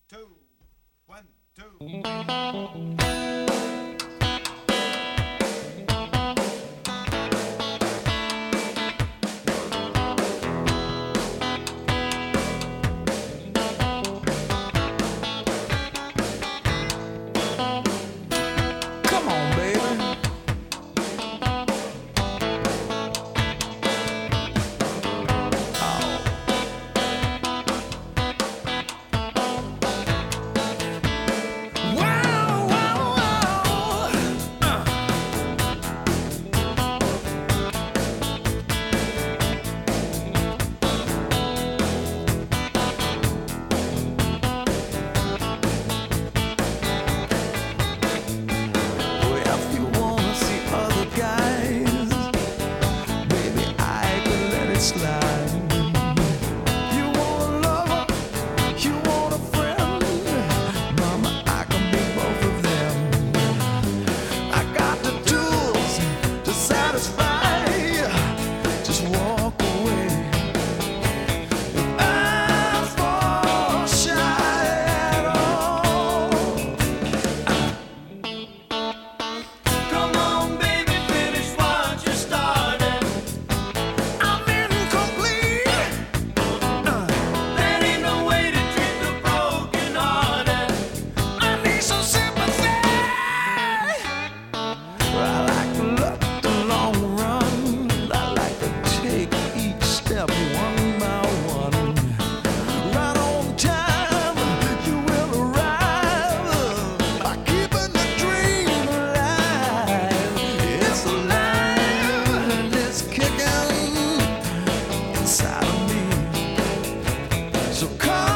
two, one, two. Come on, baby. Wow, wow, wow. Well, if you wanna see other guys, baby, I could let it slide. You want a lover, you want a friend, mama, I can be both of them. I got the tools to satisfy. Just walk away. If I fall shy at all, come on, baby, finish what you started. I'm incomplete. That ain't no way to treat the broken hearted. I need some sympathy. I like to look the long run. I like to take each step one by one. Right on time, you will arrive. By keeping the dream alive. It's alive and it's kicking inside of me. So come